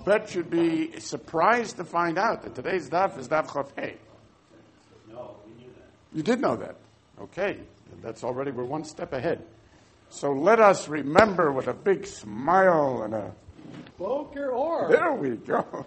bet you'd be surprised to find out that today's daf is daf Chaf Hey. No, we knew that. You did know that. Okay. That's already, we're one step ahead. So let us remember with a big smile and a... Boker or. There we go.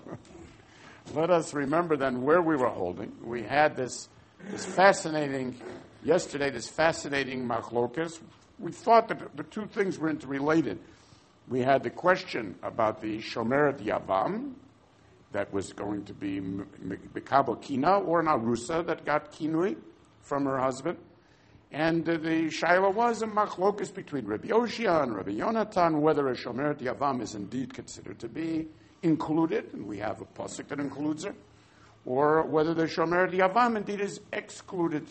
Let us remember then where we were holding. We had this fascinating, yesterday, this fascinating machlokas. We thought that the two things were interrelated. We had the question about the Shomeret Yavam, that was going to be Mikabel Kina, or an Arusa that got Kinui from her husband. And the Shaila was a machlokas between Rabbi Yoshia and Rabbi Yonatan, whether a Shomeret Yavam is indeed considered to be included, and we have a pasuk that includes her, or whether the Shomeret Yavam indeed is excluded.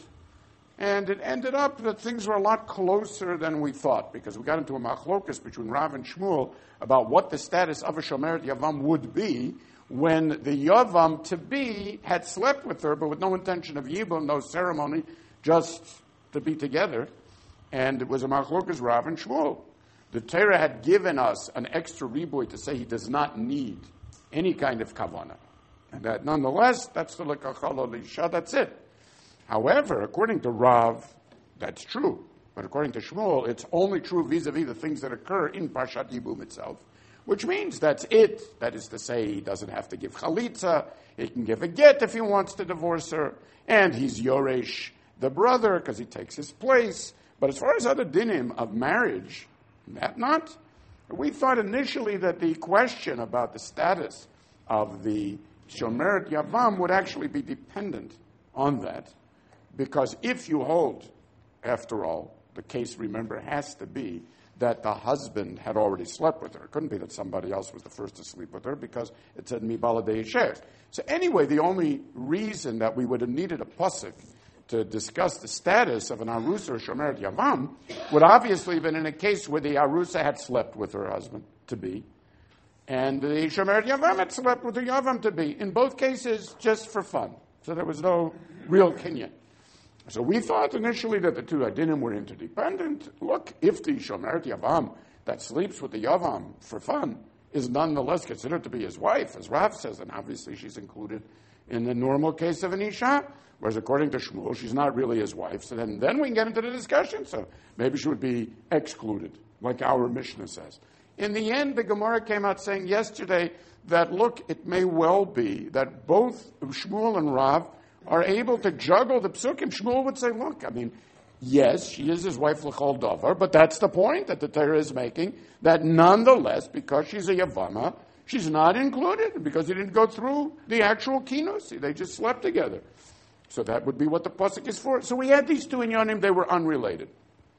And it ended up that things were a lot closer than we thought, because we got into a machlokas between Rav and Shmuel about what the status of a Shomeret Yavam would be when the Yavam to be had slept with her, but with no intention of Yibum, no ceremony, just to be together. And it was a machlokas Rav and Shmuel. The Torah had given us an extra riboy to say he does not need any kind of kavanah. And that nonetheless, that's the lekachal lisha, that's it. However, according to Rav, that's true. But according to Shmuel, it's only true vis-a-vis the things that occur in Parshat Yibum itself. Which means that's it. That is to say, he doesn't have to give chalitza. He can give a get if he wants to divorce her. And he's Yoresh, the brother, because he takes his place. But as far as other dinim of marriage, that not. We thought initially that the question about the status of the Shomeret Yavam would actually be dependent on that. Because if you hold, after all, the case, remember, has to be that the husband had already slept with her. It couldn't be that somebody else was the first to sleep with her, because it said, Mi baladei isher. So anyway, the only reason that we would have needed a pasuk to discuss the status of an Arusa or Shomeret Yavam would obviously have been in a case where the Arusa had slept with her husband to be, and the Shomeret Yavam had slept with the Yavam to be. In both cases, just for fun. So there was no real kinyan. So we thought initially that the two adinim were interdependent. Look, if the Shomeret Yavam that sleeps with the Yavam for fun is nonetheless considered to be his wife, as Rav says, then obviously she's included in the normal case of an Isha, whereas according to Shmuel, she's not really his wife. So then we can get into the discussion. So maybe she would be excluded, like our Mishnah says. In the end, the Gemara came out saying yesterday that, look, it may well be that both Shmuel and Rav are able to juggle the psukim. Shmuel would say, look, I mean, yes, she is his wife l'chol davar, but that's the point that the Torah is making, that nonetheless, because she's a Yavama, she's not included, because he didn't go through the actual kinus. They just slept together. So that would be what the pasuk is for. So we had these two inyanim, they were unrelated.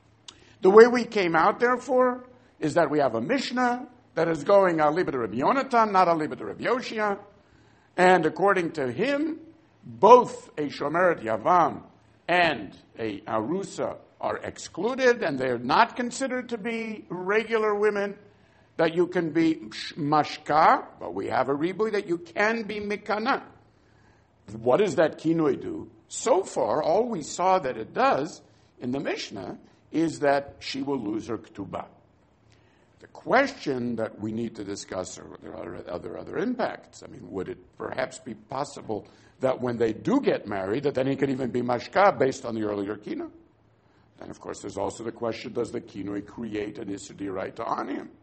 The way we came out, therefore, is that we have a Mishnah that is going aliba to Rabbi Yonatan, not aliba to Rabbi Yoshia, and according to him, both a Shomeret Yavam and a Arusa are excluded, and they're not considered to be regular women, that you can be mashka, but we have a riboy that you can be mikana. What does that kinui do? So far, all we saw that it does in the Mishnah is that she will lose her ketubah. The question that we need to discuss are there are other impacts. I mean, would it perhaps be possible that when they do get married, that then he could even be mashka based on the earlier kina? And of course, there's also the question, does the kinui create an isudi right to honor him?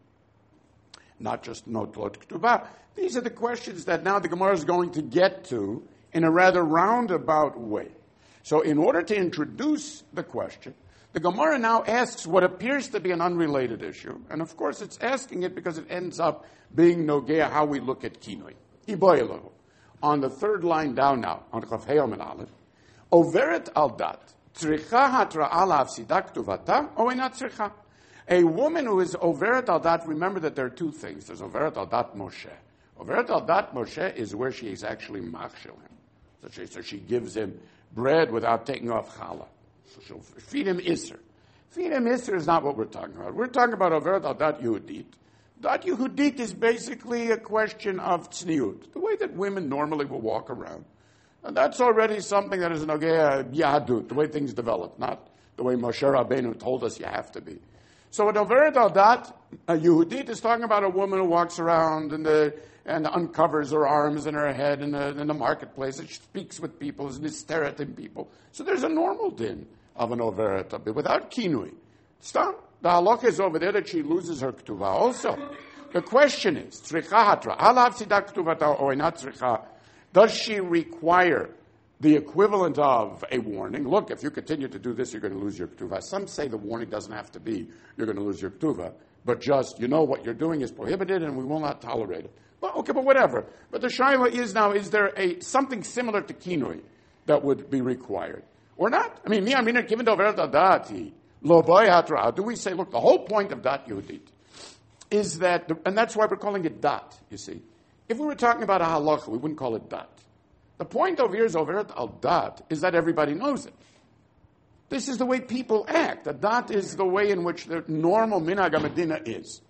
Not just notlot ketubah. These are the questions that now the Gemara is going to get to in a rather roundabout way. So in order to introduce the question, the Gemara now asks what appears to be an unrelated issue. And of course, it's asking it because it ends up being nogea how we look at kinui. Iboyelahu. On the third line down now, on Chaf Heyom and Aleph, Overet al dat, tzricha hatra'a la'afsidak tuvata, o ena tzricha. A woman who is Overet al dat, remember that there are two things. There's Overet al dat Moshe. Overet al dat Moshe is where she is actually machshel him. So she gives him bread without taking off challah. So she'll feed him Isser. Feed him Isser is not what we're talking about. We're talking about Overet al dat Yehudit. Dat Yehudit is basically a question of tzniut, the way that women normally will walk around. And that's already something that is nogea Yahadut, the way things develop, not the way Moshe Rabbeinu told us you have to be. So an Overet al Dat, a Yehudit, is talking about a woman who walks around and uncovers her arms and her head in the marketplace, and she speaks with people, is nisteret in people. So there's a normal din of an Overet al Dat, without kinui. Stop. The halacha is over there that she loses her ketuvah also. The question is, tzricha hatra, halav sidak ketuvata or not tzricha, does she require the equivalent of a warning? Look, if you continue to do this, you're going to lose your ketuvah. Some say the warning doesn't have to be, you're going to lose your ketuvah, but just, what you're doing is prohibited and we will not tolerate it. Well, okay, but whatever. But the shaila is now, is there something similar to kinui that would be required? Or not? I mean, given the Overet al Dati, lo boy hatra, do we say, look, the whole point of Dat Yehudit is that, and that's why we're calling it Dat, you see. If we were talking about a halacha, we wouldn't call it Dat. The point over here is Overet al Dat is that everybody knows it. This is the way people act. A Dat is the way in which the normal minhag medina is.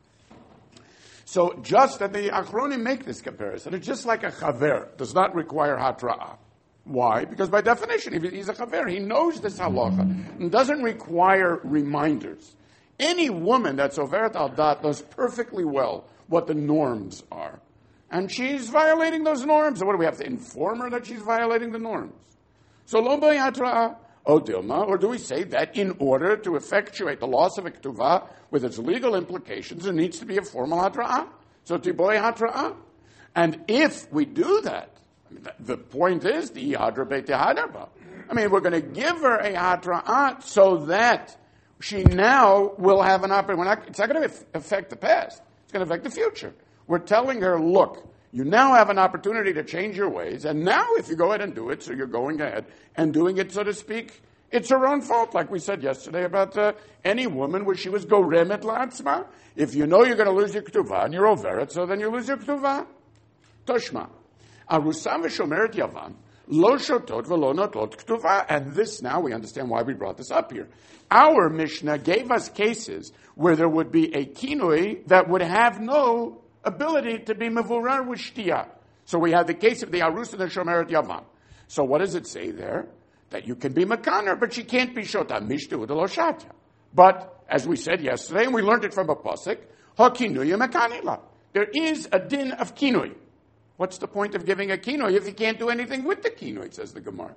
So just that the Achronim make this comparison. It's just like a chaver does not require hatra'ah. Why? Because by definition, if he's a chaver, he knows this halacha and doesn't require reminders. Any woman that's Overet al Dat knows perfectly well what the norms are. And she's violating those norms. So what do we have to inform her that she's violating the norms? So lo boy hatra'ah. O Dilma, or do we say that in order to effectuate the loss of a ketuvah with its legal implications, there needs to be a formal hatra'ah? So tiboy hatra'ah. And if we do that, the point is the hadra be'tehadarba. We're going to give her a hatra'ah so that she now will have an opportunity. It's not going to affect the past. It's going to affect the future. We're telling her, look, you now have an opportunity to change your ways, and now if you go ahead and do it, so you're going ahead and doing it, so to speak, it's her own fault, like we said yesterday about any woman where she was goremet la'atzma. If you know you're going to lose your ketuvah and you're overet, so then you lose your ketuvah. Toshma. Arusa v'shomeret yavan, lo shotot v'lo notot ketuvah. And this now, we understand why we brought this up here. Our Mishnah gave us cases where there would be a kinui that would have no ability to be mevurar with shtiyah. So we have the case of the Arus and the Shomeret Yavam. So what does it say there? That you can be mekaner, but she can't be shota. Mishtu de lo shatya. But, as we said yesterday, and we learned it from a pasuk, ha kinuya mekanila. There is a din of kinui. What's the point of giving a kinui if you can't do anything with the kinui, says the Gemara.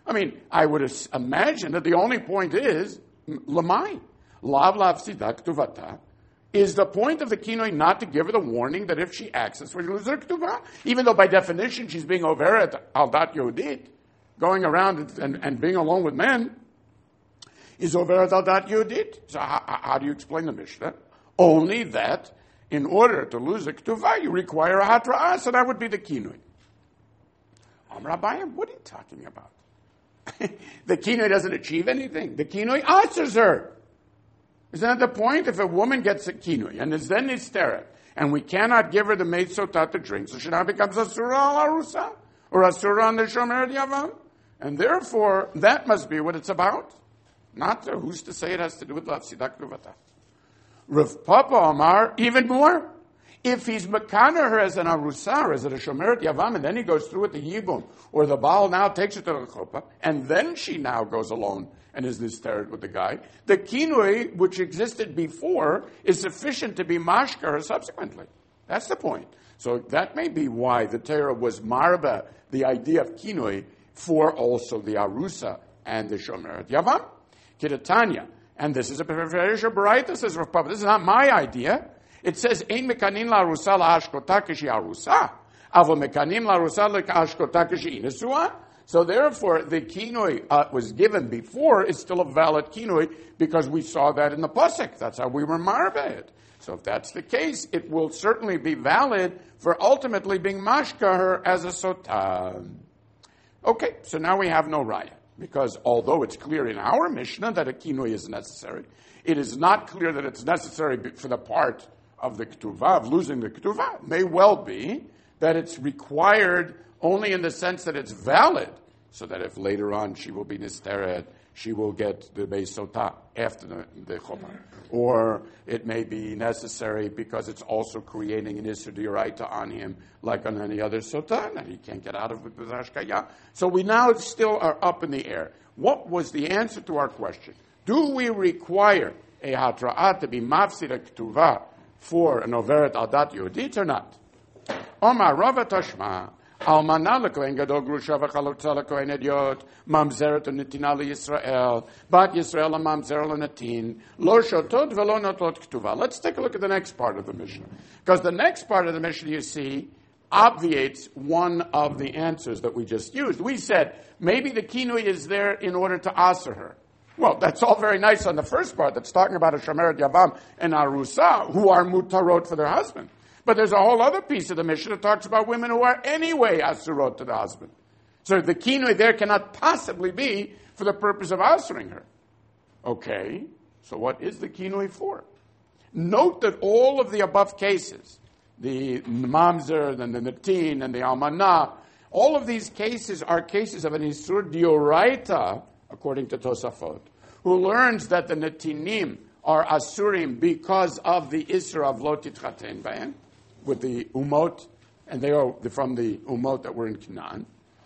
I would imagine that the only point is, lamai, lav sidak tuvata. Is the point of the kinoi not to give her the warning that if she acts this way, she loses her ketuvah? Even though by definition she's being Overet al Dat Yehudit, going around and being alone with men, is Overet al Dat Yehudit. So how do you explain the Mishnah? Only that in order to lose a ketuvah, you require a hatra'ah, so that would be the kinoi. Rabbayim, what are you talking about? The kinoi doesn't achieve anything. The kinoi answers her. Isn't that the point? If a woman gets a kinui and is then nisteret, and we cannot give her the meit sotah to drink, so she now becomes asura al arusa, or asura on the shomeret yavam, and therefore that must be what it's about. Not who's to say it has to do with lafsidak ruvata. Rav Papa Amar, even more. If he's mekaner her as an arusa, or as a shomeret yavam, and then he goes through with the yibum, or the baal now takes her to the chuppah, and then she now goes alone and is nisteret with the guy, the kinui, which existed before, is sufficient to be mashkar subsequently. That's the point. So that may be why the Torah was marba, the idea of kinui, for also the arusa and the shomeret yavam. Kidatanya. And this is a Perish Baraita, says Rav Papa. This is not my idea. It says, Ein mekanin la arusa la ashkota kishi arusa. Avo mekanim la arusa la ashkota kishi inesua. So therefore, the kinoi was given before is still a valid kinoi because we saw that in the pasuk. That's how we were marba it. So if that's the case, it will certainly be valid for ultimately being mashka her as a sotah. Okay, so now we have no raya. Because although it's clear in our Mishnah that a kinoi is necessary, it is not clear that it's necessary for the part of the ketuvah, of losing the ketuvah. It may well be that it's required only in the sense that it's valid, so that if later on she will be nisteret, she will get the beis sotah after the chopah. Or it may be necessary because it's also creating an issur d'oraita on him, like on any other sotah, that he can't get out of it with hashkaya. So we now still are up in the air. What was the answer to our question? Do we require a hatra'at to be mafsid a ketuvah for an overet al dat yehudit or not? Omar Rava Tashma, Almana lekohen gadol grusha v'chalotza lekohen ediot, mamzeret u'netina leYisrael, bat Yisrael mamzer l'netin, lo shotot v'lo notot ketuvah. Let's take a look at the next part of the Mishnah. Because the next part of the Mishnah, you see, obviates one of the answers that we just used. We said, maybe the kinui is there in order to answer her. Well, that's all very nice on the first part, that's talking about a Shomeret Yavam and Arusa, who are mutarot for their husband. But there's a whole other piece of the Mishnah that talks about women who are anyway asurot to the husband. So the kinui there cannot possibly be for the purpose of answering her. Okay, so what is the kinui for? Note that all of the above cases, the mamzer and the netin and the almanah, all of these cases are cases of an isur dioraita, according to Tosafot, who learns that the netinim are asurim because of the isur of lo titchaten b'hen, with the umot, and they are from the umot that were in Canaan.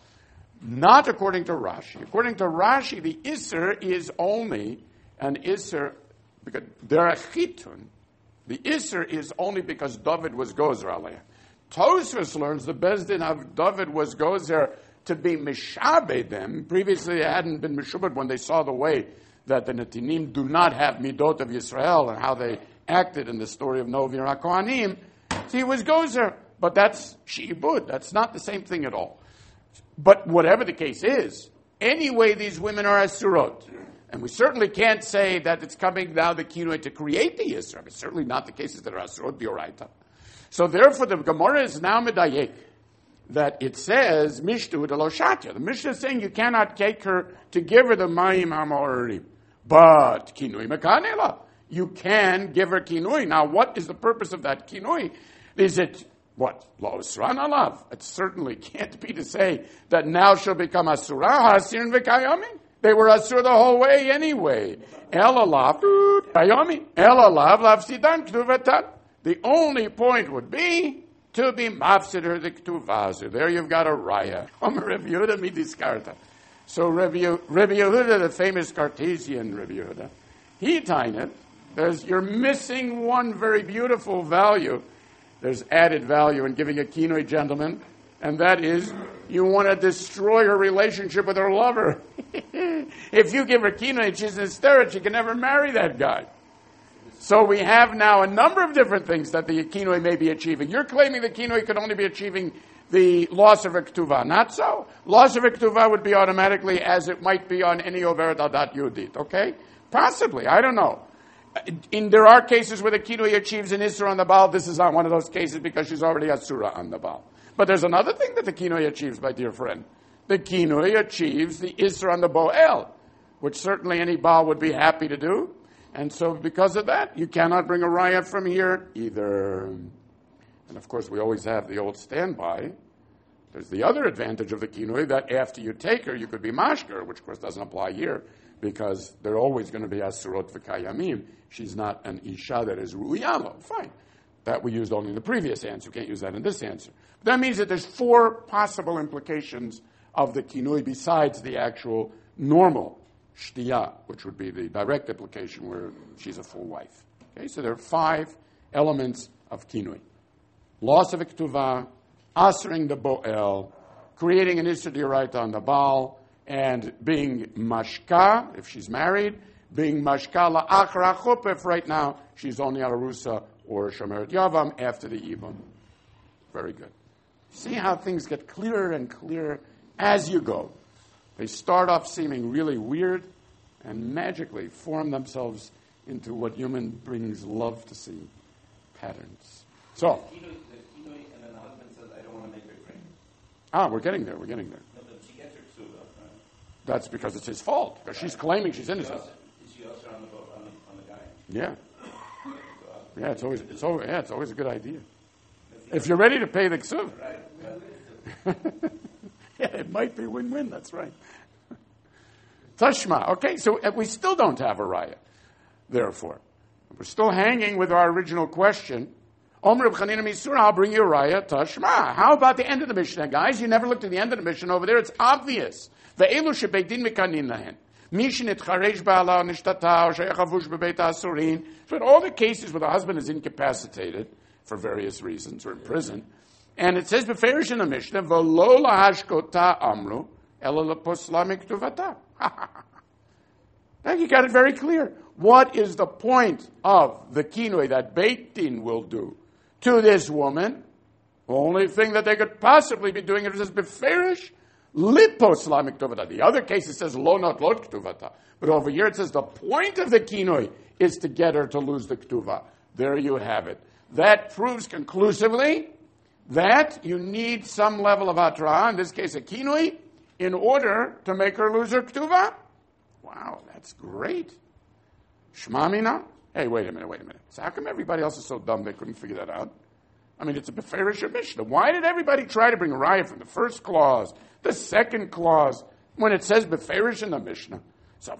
Not according to Rashi. According to Rashi, the isur is only an isur because they're a chitun. The isur is only because David was gozer aleh. Tosfos learns the Bezdin of David was gozer to be mishabed them. Previously, they hadn't been mishabed when they saw the way that the Netinim do not have midot of Yisrael and how they acted in the story of Novi and HaKohanim. So he was gozer, but that's shi'ibud. That's not the same thing at all. But whatever the case is, anyway, these women are asurot. And we certainly can't say that it's coming now the kinui to create the Yisra. It's certainly not the cases that are asurot bioraita. So therefore, the Gemara is now medayek that it says mishtu de lo shatya. The Mishnah is saying you cannot take her to give her the mayim hamaorim, but kinui mekanela. You can give her kinui. Now, what is the purpose of that kinui? Is it what? Lo isran alav. It certainly can't be to say that now she'll become asura hasirin v'kayamin. They were asur the whole way anyway. Elalav kayamin. Elalav lavsidan k'tuvetan. The only point would be to be mafsider the ketuvah. So there you've got a raya. Rabbi Yehuda midiskarta. So Rabbi Yehuda, the famous Cartesian Rabbi Yehuda, he tained it. You're missing one very beautiful value. There's added value in giving a kinui, gentleman, and that is you want to destroy her relationship with her lover. If you give her kinui and she's hysterical, she can never marry that guy. So we have now a number of different things that the kinui may be achieving. You're claiming the kinui could only be achieving the loss of a ketuvah. Not so. Loss of a ketuvah would be automatically as it might be on any overet adat yudit. Okay? Possibly. I don't know. There are cases where the kinui achieves an isra on the Baal. This is not one of those cases because she's already asura on the Baal. But there's another thing that the kinui achieves, my dear friend. The kinui achieves the isra on the Boel, which certainly any Baal would be happy to do. And so because of that, you cannot bring a raya from here either. And of course, we always have the old standby. There's the other advantage of the kinui that after you take her, you could be mashker, which of course doesn't apply here because they're always going to be asurot v'kayamim. She's not an isha that is ru'yalo. Fine. That we used only in the previous answer. We can't use that in this answer. But that means that there's 4 possible implications of the kinui besides the actual normal shtiyah, which would be the direct implication where she's a full wife. Okay, so there are 5 elements of kinui. Loss of a ketuvah, asering the boel, creating an isur d'oraita on the Baal, and being mashka, if she's married, being mashka la'achra chuppah, if right now she's only a arusa or a shomeret yavam after the ibum. Very good. See how things get clearer and clearer as you go. They start off seeming really weird and magically form themselves into what human beings love to see, patterns. So, The kinui, and then the husband says, I don't want to make her drink. we're getting there. No, but she gets her too, though. That's because it's his fault. Because she's claiming she's innocent. Is she also on the boat, on the guy? Yeah. Yeah, it's always a good idea. If you're ready to pay the ksuv. Right. Yeah, it might be win-win, that's right. Tashma. Okay, so we still don't have a raya. Therefore, we're still hanging with our original question. Omer Chanina Misura, I'll bring you a raya. Tashma. How about the end of the Mishnah, guys? You never looked at the end of the Mishnah over there. It's obvious. Ve'elu shebeidin mekanin lahen. Mishnit charesh ba'ala nishtata, sheyachavush bebeit asurin. So in all the cases where the husband is incapacitated for various reasons or in prison, and it says beferish in the Mishnah, v'lo lahashkota amru, ela leposla miktuvata. Now you got it very clear. What is the point of the kinui that Beit Din will do to this woman? The only thing that they could possibly be doing is beferish liposla miktuvata. The other case it says lo not lot ktuvata. But over here it says the point of the kinui is to get her to lose the ktuva. There you have it. That proves conclusively that you need some level of hatra, in this case a kinui, in order to make her lose her ktuva. Wow, that's great. Shmamina? Hey, wait a minute. So how come everybody else is so dumb they couldn't figure that out? I mean, it's a beferish Mishnah. Why did everybody try to bring a raya from the first clause, the second clause, when it says beferish in the Mishnah? So,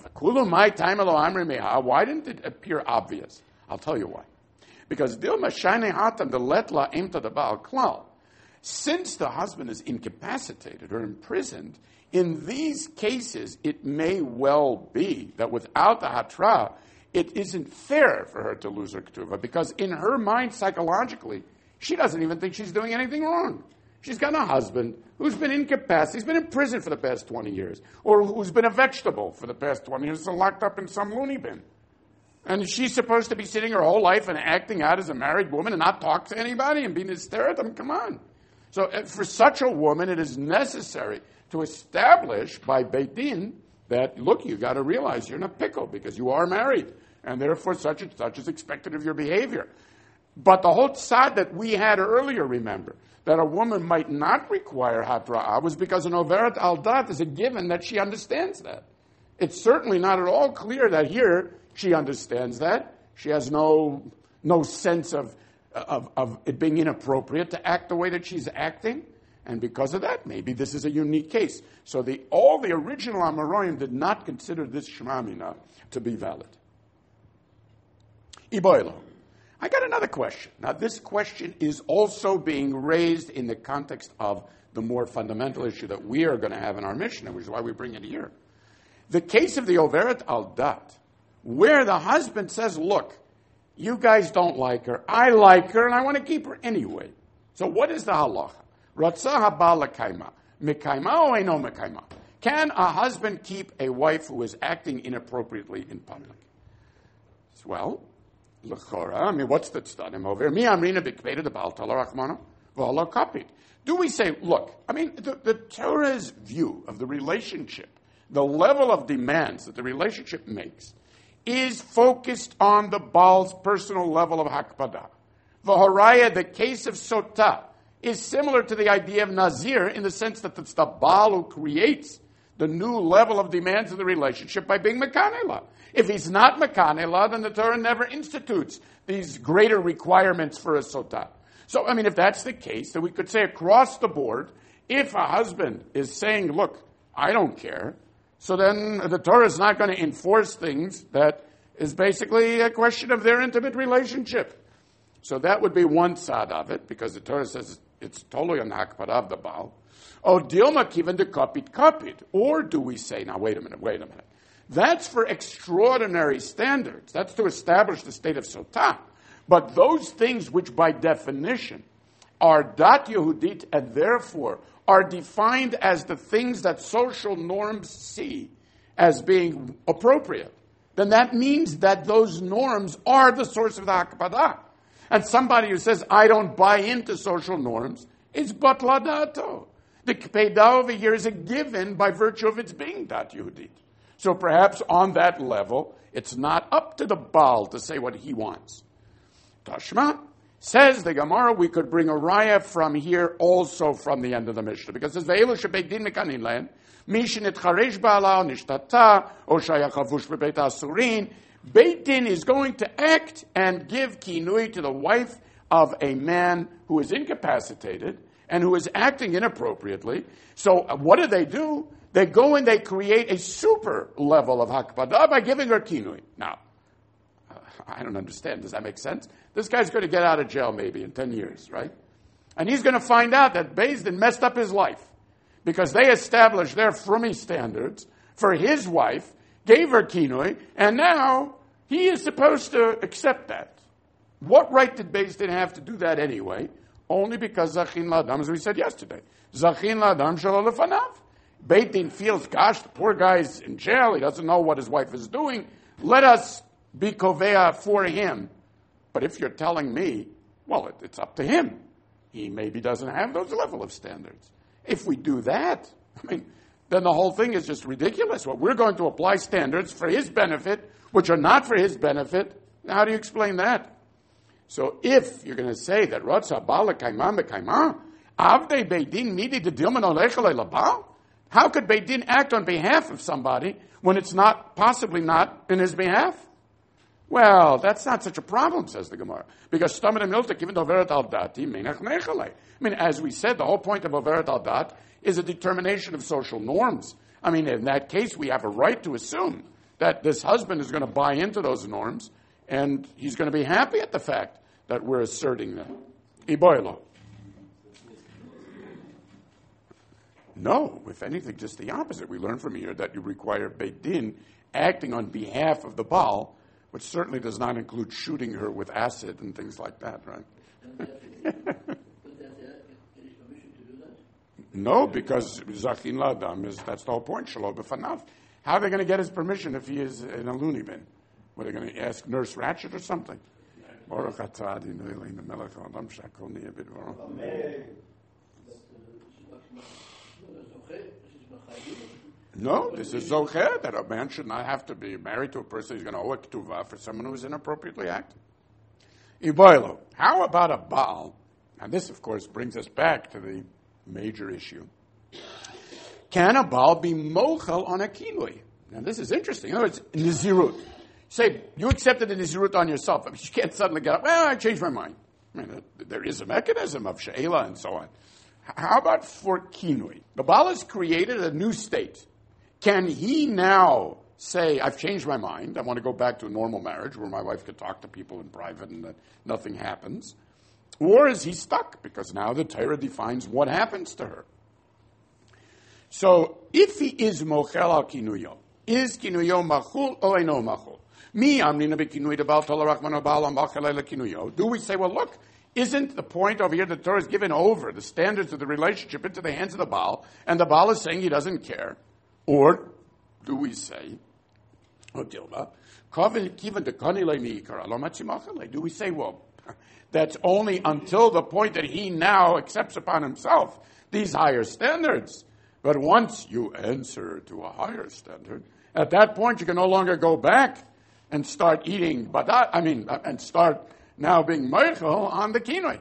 why didn't it appear obvious? I'll tell you why. Because Dilma Shane Hatam the Letla Imta the Baal Klal. Since the husband is incapacitated or imprisoned, in these cases it may well be that without the hatra, it isn't fair for her to lose her ketuvah, because in her mind psychologically, she doesn't even think she's doing anything wrong. She's got a husband who's been incapacitated, he's been in prison for the past 20 years, or who's been a vegetable for the past 20 years and locked up in some loony bin. And she's supposed to be sitting her whole life and acting out as a married woman and not talk to anybody and being hysterical. I mean, come on. So for such a woman, it is necessary to establish by Beit Din that, look, you got to realize you're in a pickle because you are married, and therefore such and such is expected of your behavior. But the whole tzad that we had earlier, remember, that a woman might not require hatra'ah was because an overet al dat is a given that she understands that. It's certainly not at all clear that here she understands that. She has no sense of it being inappropriate to act the way that she's acting. And because of that, maybe this is a unique case. So all the original Amoraim did not consider this Shmamina to be valid. Iboilo. I got another question. Now, this question is also being raised in the context of the more fundamental issue that we are going to have in our Mishnah, which is why we bring it here. The case of the Overet al Dat, where the husband says, look, you guys don't like her, I like her, and I want to keep her anyway. So what is the halacha? Ratzah haba l'kaima. Mekaima or no mekaima? Can a husband keep a wife who is acting inappropriately in public? Well, l'chora, I mean, what's the tzadim over here? Mi amrina b'kveda the Baal Talar Rachmana v'ala kapit. Do we say, look, I mean, the Torah's view of the relationship, the level of demands that the relationship makes, is focused on the Baal's personal level of hakpada. V'horaya, the case of sotah, is similar to the idea of Nazir in the sense that it's the Baal who creates the new level of demands of the relationship by being Mekanela. If he's not Mekanela, then the Torah never institutes these greater requirements for a sotah. So, I mean, if that's the case, then we could say across the board, if a husband is saying, look, I don't care, so then the Torah is not going to enforce things that is basically a question of their intimate relationship. So that would be one side of it, because the Torah says it's totally an hakpara of the Baal. Oh, Dilma kiven de kapit. Or do we say, now wait a minute. That's for extraordinary standards. That's to establish the state of sotah. But those things which by definition are dat Yehudit and therefore are defined as the things that social norms see as being appropriate, then that means that those norms are the source of the hakpadah. And somebody who says, I don't buy into social norms, is batladato. The kpeidah over here is a given by virtue of its being dat Yehudit. So perhaps on that level, it's not up to the Baal to say what he wants. Tashma, says the Gemara, we could bring a raya from here also from the end of the Mishnah. Because it says, Ve'elu shebeid din mekanin len, mishin et charesh ba'ala, nishtata, o shayachavush bebeit asurin. Beit Din is going to act and give kinui to the wife of a man who is incapacitated and who is acting inappropriately. So what do? They go and they create a super level of hakpada by giving her kinui. Now, I don't understand. Does that make sense? This guy's going to get out of jail maybe in 10 years, right? And he's going to find out that Beis Din messed up his life because they established their frummy standards for his wife gave her kinui, and now he is supposed to accept that. What right did Beis Din have to do that anyway? Only because Zachin Ladam, as we said yesterday. Zachin Ladam Shelo Lefanav. Beis Din feels, gosh, the poor guy's in jail, he doesn't know what his wife is doing. Let us be Kovea for him. But if you're telling me, well, it's up to him. He maybe doesn't have those level of standards. If we do that, then the whole thing is just ridiculous. Well, we're going to apply standards for his benefit, which are not for his benefit. Now, how do you explain that? So if you're going to say that Rotza Bala Kaimah Mekaimah, Avdei Beidin Midi de Dilman Olechalei Labal, how could Beidin act on behalf of somebody when it's not, possibly not, in his behalf? Well, that's not such a problem, says the Gemara. Because Stamid and Miltik, even though Overet al Dati, Menach Nechalei. As we said, the whole point of Overet al Dat is a determination of social norms. In that case, we have a right to assume that this husband is going to buy into those norms, and he's going to be happy at the fact that we're asserting them. Iboilo. No, if anything, just the opposite. We learn from here that you require Beit Din acting on behalf of the Baal, which certainly does not include shooting her with acid and things like that, right? No, because Zachin Ladam that's the whole point. Shelo B'fanav. How are they going to get his permission if he is in a loony bin? Were they going to ask Nurse Ratchet or something? No, this is zocher, that a man should not have to be married to a person who's going to owe a ketuvah for someone who is inappropriately acting. Iboilo. How about a Baal? And this, of course, brings us back to the major issue. Can a Baal be mochel on a kinui? Now, this is interesting. In other words, nizirut. Say, you accepted the nizirut on yourself. You can't suddenly get up, well, I changed my mind. There is a mechanism of she'ela and so on. How about for kinui? The Baal has created a new state. Can he now say, I've changed my mind, I want to go back to a normal marriage where my wife could talk to people in private and that nothing happens? Or is he stuck? Because now the Torah defines what happens to her. So, if he is mochel al kinuyo, is kinuyo machul or eno machul? Mi amnina bekinui de Baal tolarachman Baal amachel kinuyo. Do we say, well, look, isn't the point over here the Torah is given over the standards of the relationship into the hands of the Baal, and the Baal is saying he doesn't care? Or do we say, do we say, well, that's only until the point that he now accepts upon himself these higher standards. But once you answer to a higher standard, at that point you can no longer go back and start eating and start now being meichel on the kinui.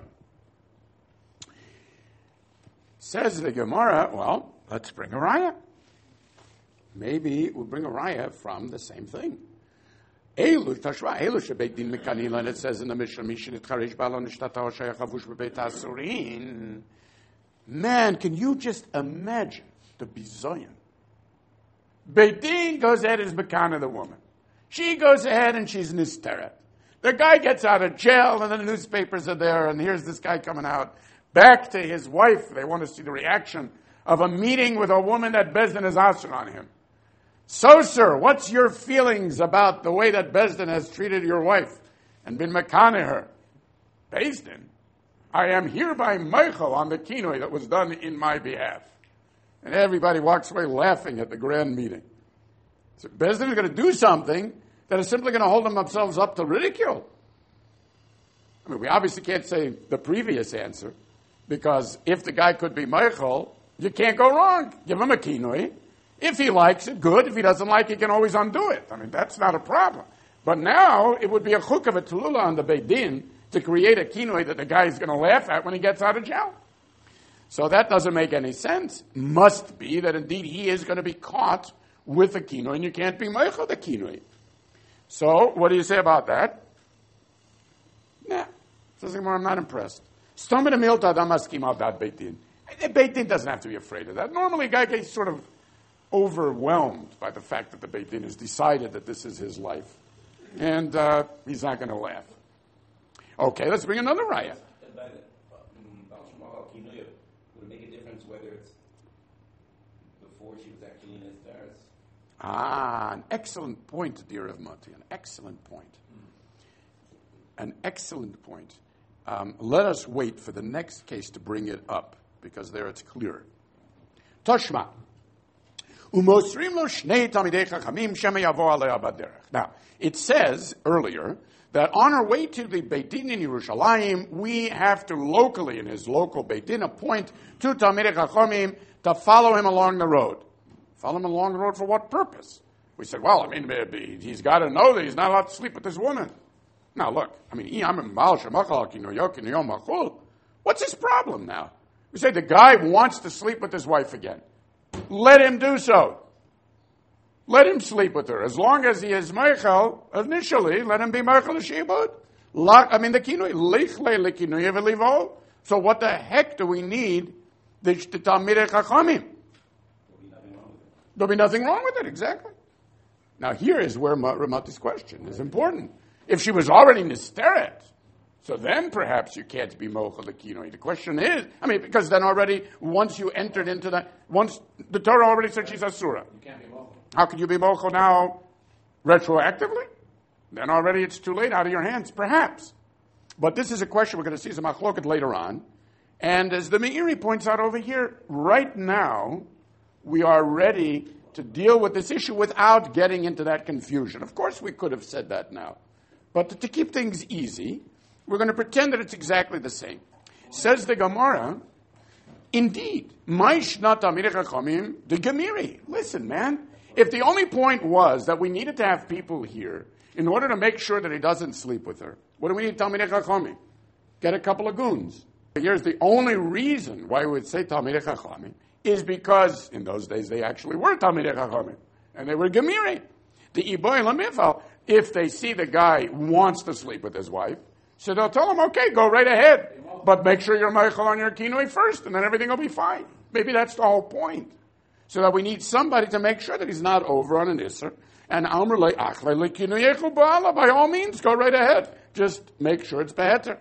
Says the Gemara, well, let's bring a raya. Maybe we'll bring a raya from the same thing. And it says in the Mishnah, man, can you just imagine the bizayon? Beit Din goes ahead and is mekana the woman. She goes ahead and she's nisteret. The guy gets out of jail and then the newspapers are there and here's this guy coming out back to his wife. They want to see the reaction of a meeting with a woman that Beis Din is asking on him. So, sir, what's your feelings about the way that Beis Din has treated your wife and been mekana her? Beis Din, I am hereby meichel on the kinui that was done in my behalf. And everybody walks away laughing at the grand meeting. So Beis Din is going to do something that is simply going to hold themselves up to ridicule. We obviously can't say the previous answer, because if the guy could be meichel, you can't go wrong. Give him a kinui. If he likes it, good. If he doesn't like it, he can always undo it. That's not a problem. But now, it would be a chuk of a tulula on the Beit Din to create a kinui that the guy is going to laugh at when he gets out of jail. So that doesn't make any sense. Must be that indeed he is going to be caught with a kinui, and you can't be meichel the kinui. So, what do you say about that? Nah. Says I'm not impressed. Beit Din doesn't have to be afraid of that. Normally, a guy gets sort of overwhelmed by the fact that the Beit Din has decided that this is his life. And he's not going to laugh. Okay, let's bring another raya. Would it make a difference whether it's before she was actually in his stars? An excellent point, dear Rav Mati. An excellent point. An excellent point. Let us wait for the next case to bring it up, because there it's clear. Toshma. Now, it says earlier that on our way to the Beit Din in Yerushalayim, we have to locally, in his local Beit Din, appoint two Talmidei Chachamim to follow him along the road. Follow him along the road for what purpose? We said, well, maybe he's got to know that he's not allowed to sleep with this woman. Now, look, what's his problem now? We say the guy wants to sleep with his wife again. Let him do so. Let him sleep with her. As long as he is Meichel, initially, let him be Meichel Shibud. The kinui, lichle lekinui v'livo. So what the heck do we need the Talmidei Chachamim? There'll be nothing wrong with it, exactly. Now here is where Ramati's question is important. If she was already Nisteret, so then perhaps you can't be Mochel Lekinoi. The question is, because then already, once you entered into that, once the Torah already said she's Asura. You can't be Mochel. How can you be Mochel now retroactively? Then already it's too late, out of your hands, perhaps. But this is a question we're going to see some machloket later on. And as the Meiri points out over here, right now, we are ready to deal with this issue without getting into that confusion. Of course, we could have said that now. But to keep things easy, we're going to pretend that it's exactly the same. Says the Gemara, indeed, Maishnat Talmidei Chachamim the Gemiri. Listen, man, if the only point was that we needed to have people here in order to make sure that he doesn't sleep with her, what do we need Talmidei Chachamim? Get a couple of goons. Here's the only reason why we would say Talmidei Chachamim is because in those days they actually were Talmidei Chachamim, and they were Gemiri. The Iboy Lamifal, if they see the guy wants to sleep with his wife, so they'll tell him, okay, go right ahead, but make sure you're Meichel on your kinui first, and then everything will be fine. Maybe that's the whole point. So that we need somebody to make sure that he's not over on an Isser, and Amr le achle le kinuyechu ba'ala, by all means, go right ahead. Just make sure it's beheter.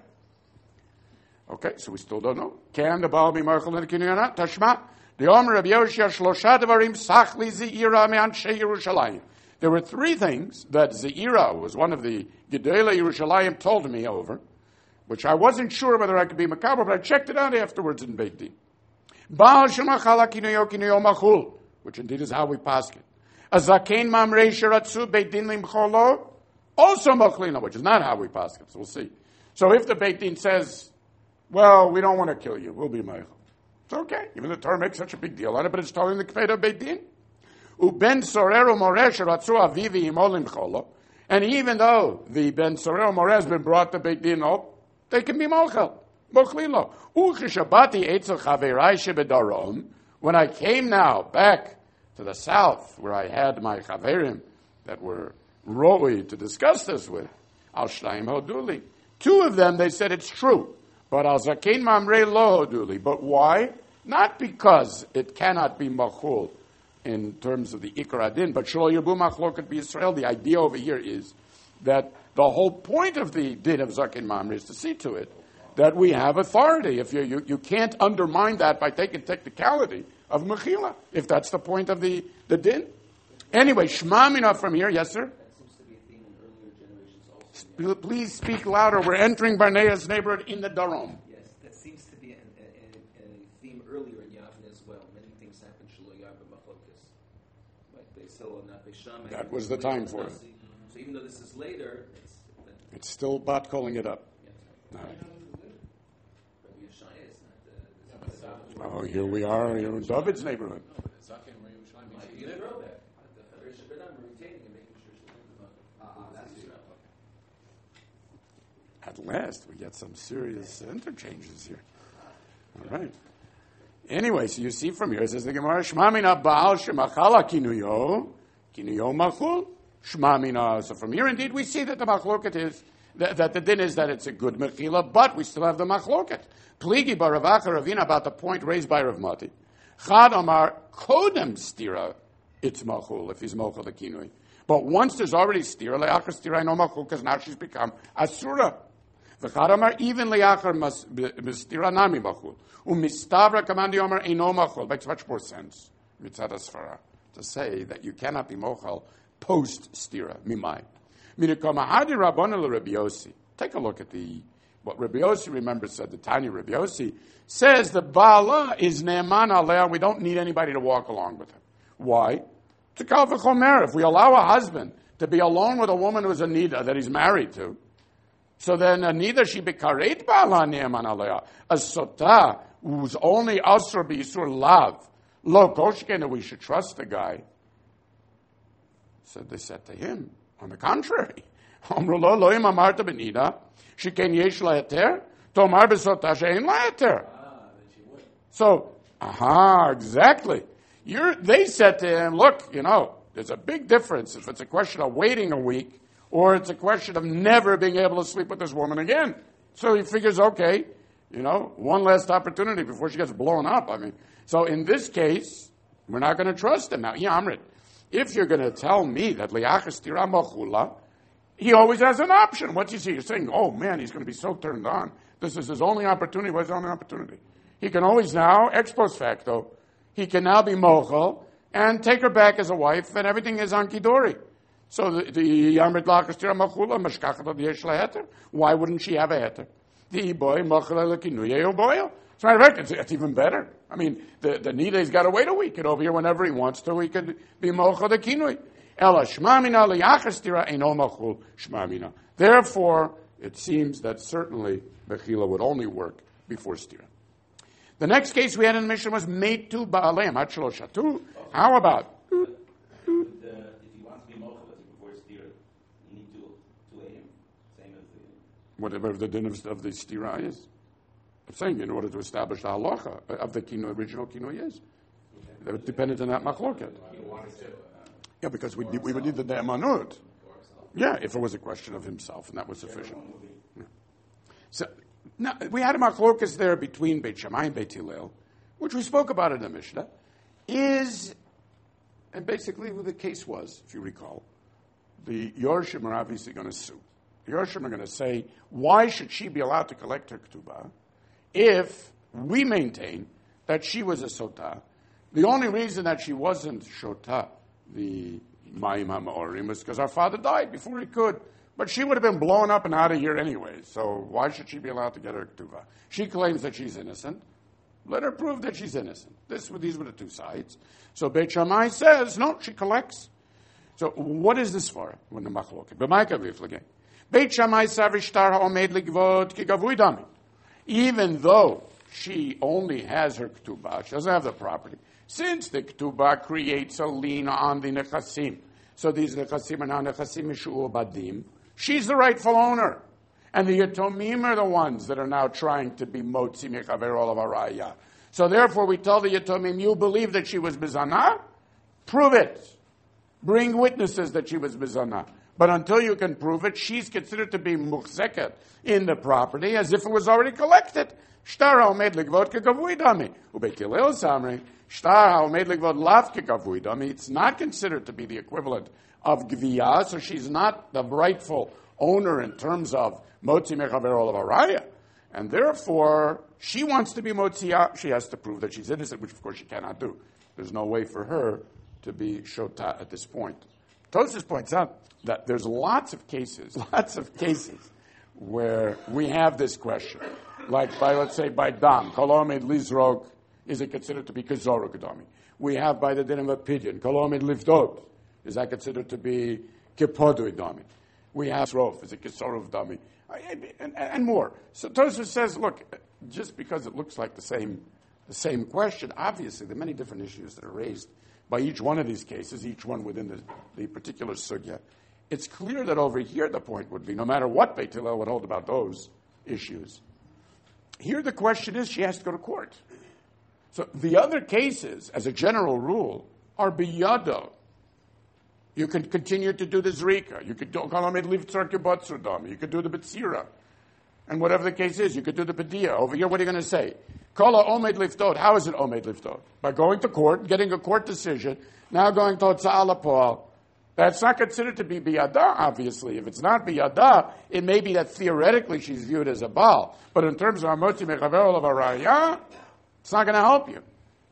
Okay, so we still don't know. Can the Baal be Meichel on the kinui or not? Tashma. The Omer of Yoshia Shlosha Devarim Sachli Ze'ira Me'anshei Yerushalayim. There were three things that Ze'ira, was one of the Gedolei Yerushalayim, told me over, which I wasn't sure whether I could be Makabel, but I checked it out afterwards in Beit Din. Baal Shemachala Kinuyo Kinuyo Machul, which indeed is how we pass it. A Zakein Mamrei Sheratzu Beit Din Limcholo, also Machlina, which is not how we pass it, so we'll see. So if the Beit Din says, well, we don't want to kill you, we'll be Meichel. It's okay, even the Torah makes such a big deal on it, but it's telling the Kfeda Beit Din. Uben Sorero Moresh Ratzu Avivi Imolim Cholo, and even though the Ben Sorero Moresh has been brought to Beit Din, they can be Mochel. Mochlilo. Ucheshabati Eitzel Chaverai Shebedarom, when I came now back to the south, where I had my Chaverim that were roi to discuss this with, Al Shlaim Hoduli. Two of them, they said it's true. But Al Zakein Mamrei Lo Hoduli. But why? Not because it cannot be Machul in terms of the Ikar Adin, but Shlo Yerbu Machloket B'Yisrael. The idea over here is that the whole point of the Din of Zakein Mamrei is to see to it that we have authority. If you can't undermine that by taking technicality of Mechila, if that's the point of the Din. Anyway, Shema Mina from here, yes sir? That seems to be a theme in earlier generations also. Please speak louder. We're entering Barnea's neighborhood in the Darom. Yes, that seems to be a theme earlier in Yavne as well. Many things happen Shelo Yavne Machlokas. Like Beisil and not Beishamai. That was the time for it. So even though this is later, It's still Bat calling it up. Yeah. No. Not Oh, here we are in David's neighborhood. you never know that. The Rish Benam retaining and making sure At last, we get some serious interchanges here. All right. Anyway, so you see from here, it says the Gemara, Shmamina Baal Shemachala Kinuyo Machul Shmamina. So from here, indeed, we see that the Machloket is, that the din is that it's a good Mechila, but we still have the Machloket. Pligi Baravacha Ravina about the point raised by Rav Mati. Chad Amar Kodem Stira, it's Machul, if he's Mochel the Kinui. But once there's already Stira, Leachar Stira, I know Machul, because now she's become Asura. V'chad Amar even Leachar Stira Nami Machul. Umistavra Kamandi Amar Eino Machul. Makes much more sense. Mitzad Asfara. to say that you cannot be mochel post-stira, mimai. Minakamahadi Rabbana Rabbi Yossi. Take a look at what Rabbi Yossi, remember, said, the Tanya Rabbi Yossi, says the Bala is Ne'eman Aleh, we don't need anybody to walk along with him. Why? To Kal v'chomer, if we allow a husband to be alone with a woman who's a Nida that he's married to, so then a Nida she bekaret Bala Ne'eman Aleh, a Sotah, who's only Asr B'Yisur Lav, Lo Koshken, we should trust the guy. So they said to him, on the contrary, Amru lo loim amarta benida, sheken yesh la heter, tomar besotah she'ein la heter. So, exactly. They said to him, look, there's a big difference if it's a question of waiting a week or it's a question of never being able to sleep with this woman again. So he figures, okay, one last opportunity before she gets blown up. So in this case, we're not going to trust him. Now, Amrit, if you're going to tell me that liachas tira machula, he always has an option. What you see, you're saying, oh man, he's going to be so turned on. This is his only opportunity. What's his only opportunity? He can always now, ex post facto, he can now be mochel and take her back as a wife, and everything is on kidori. So the Yamrit liachas tira machula mashkachat ad yesh la heter. Why wouldn't she have a heter? The boy mochel lekinuye boyo. As a matter of fact, it's even better. The Nida's got to wait a week. And over here, whenever he wants to, he could be mochel the kinui. Ela shmamina liyachas tira eino machul shmamina. Therefore, it seems that certainly Bechila would only work before stira. The next case we had in the Mishnah was Meitu Ba'aleim, Hatshelo Shatu. How about? If he wants to be mochel before stira, you need to lay him, same as the... Whatever the din of the stira is. I'm saying in order to establish the halacha of the original kinoi is. They're dependent on that machloket. Yeah, because we would need the de'emanut. Yeah, if it was a question of himself, and that was sufficient. Yeah. So, now, we had a machlokas there between Beit Shammai and Beit Hillel, which we spoke about in the Mishnah, and basically what the case was, if you recall, the Yorshim are obviously going to sue. The Yorshim are going to say, why should she be allowed to collect her ketubah if we maintain that she was a sotah? The only reason that she wasn't shotah, the Mayim HaMa'orim, was because our father died before he could. But she would have been blown up and out of here anyway, so why should she be allowed to get her ketubah? She claims that she's innocent. Let her prove that she's innocent. These were the two sides. So Beit Shammai says, no, she collects. So what is this for? When the machloket. Beit Shammai savishtar ha'omed ligvod ki gavui dami. Even though she only has her ketubah, she doesn't have the property, since the ketubah creates a lien on the nechasim, so these nechasim are now nechasim mishu'u badim, she's the rightful owner. And the yatomim are the ones that are now trying to be motzi mechaver olav haraya. So therefore we tell the yatomim, you believe that she was mizana? Prove it. Bring witnesses that she was mizana. But until you can prove it, she's considered to be muchzeket in the property as if it was already collected. Shtar ha'omed ligvod kegavui dami. Ubeit Hillel samri, shtar ha'omed ligvod lav kegavui dami. It's not considered to be the equivalent of gviyah, so she's not the rightful owner in terms of motzi mechaver olav haraya. And therefore, she wants to be motziyah, she has to prove that she's innocent, which of course she cannot do. There's no way for her to be shotah at this point. Tosfos points out that there's lots of cases where we have this question. Like let's say by dam, kolomed lizrog, is it considered to be kazoruk dami? We have by the din of a pidyon, kolomed livdot, is that considered to be kipodu dami? We have rof, is it kisorov dami? And more. So Tosfos says, look, just because it looks like the same question, obviously there are many different issues that are raised by each one of these cases, each one within the particular sugya. It's clear that over here the point would be, no matter what Beit Hillel would hold about those issues, here the question is she has to go to court. So the other cases, as a general rule, are biyado. You can continue to do the zrika. You could do you could do the betzira. And whatever the case is, you could do the padiyah. Over here, what are you going to say? Kala omed liftot. How is it omed liftot? By going to court, getting a court decision, now going to Hotzah Lapa'al. That's not considered to be biyada, obviously. If it's not biyada, it may be that theoretically she's viewed as a baal. But in terms of amotzi mechaver olav haraya, it's not going to help you.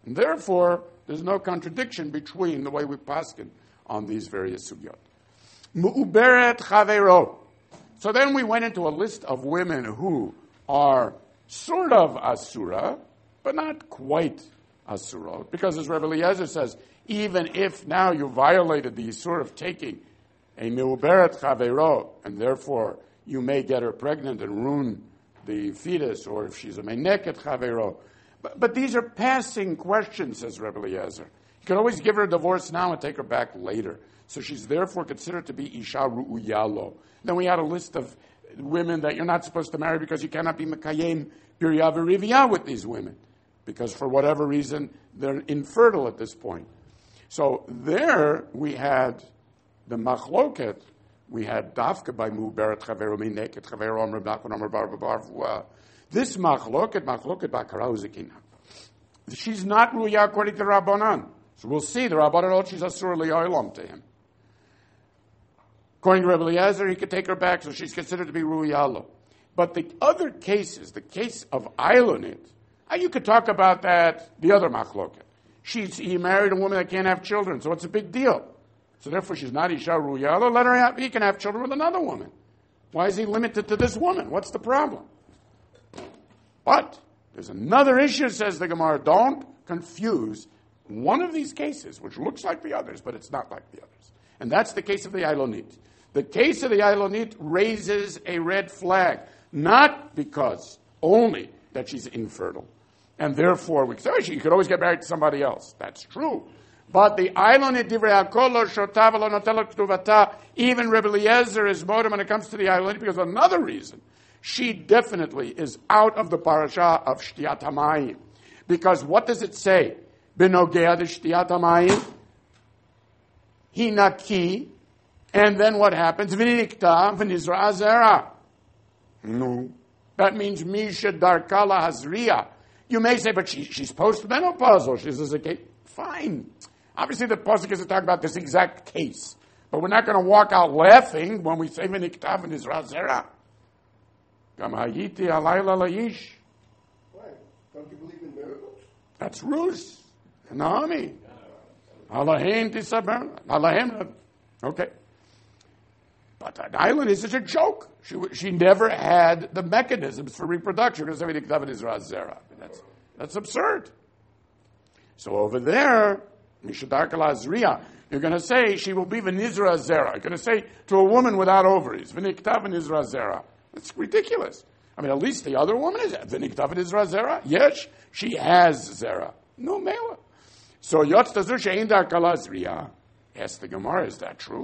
And therefore, there's no contradiction between the way we paskin on these various sugyot. Mu'uberet chavero. So then we went into a list of women who are sort of asura, but not quite asura, because as Rebbe Eliezer says, even if now you violated the sort of taking a me'uberet chavero, and therefore you may get her pregnant and ruin the fetus, or if she's a meneket chavero. But these are passing questions, says Rebbe Eliezer. You can always give her a divorce now and take her back later. So she's therefore considered to be isha ru'uyalo. Then we had a list of women that you're not supposed to marry because you cannot be mekayem birya v'rivya with these women, because for whatever reason they're infertile at this point. So there we had the machloket. We had dafka by mu'beret chavero mineket chavero amr b'nachon amr bar b'bar. This machloket b'akara uzekina. She's not ruya according to Rabbanan. So we'll see the Rabbanan she's asur li'olam to him. According to Rebbe Eliezer, he could take her back, so she's considered to be ru'yalo. But the other cases, the case of Eilonit, you could talk about that, the other machloket. He married a woman that can't have children, so it's a big deal. So therefore she's not isha ru'yalo, let her have, he can have children with another woman. Why is he limited to this woman? What's the problem? But there's another issue, says the Gemara. Don't confuse one of these cases, which looks like the others, but it's not like the others. And that's the case of the Eilonit. The case of the Eilonit raises a red flag, not because only that she's infertile, and therefore we say, oh, you could always get married to somebody else. That's true. But the Eilonit divrei hakol lo shotav lo notel ktuvata, even Rebbe Eliezer is modem when it comes to the Eilonit, because another reason, she definitely is out of the parasha of Shtiyat HaMayim. Because what does it say? Benogea de Shtiyat HaMayim, Hinaki, and then what happens? V'nikta v'nizra azera. No. That means Misha Darkala Hazriya. You may say, but she's postmenopausal. She's a case. Fine. Obviously the pasuk isn't talking about this exact case. But we're not going to walk out laughing when we say V'nikta v'nizra azera. Gam hayiti halayla layish. Why? Don't you believe in miracles? That's Rus. Naomi. Alahem tisaber. Alahem. Okay. But an island is such a joke. She never had the mechanisms for reproduction. That's absurd. So over there, you're going to say she will be v'nizra zera. You're going to say to a woman without ovaries, v'nikta v'nizra zera. That's ridiculous. I mean, at least the other woman is v'nikta v'nizra zera. Yes, she has zera. No mela. So yotz tazu she'in darkala zriya. Ask the Gemara, is that true?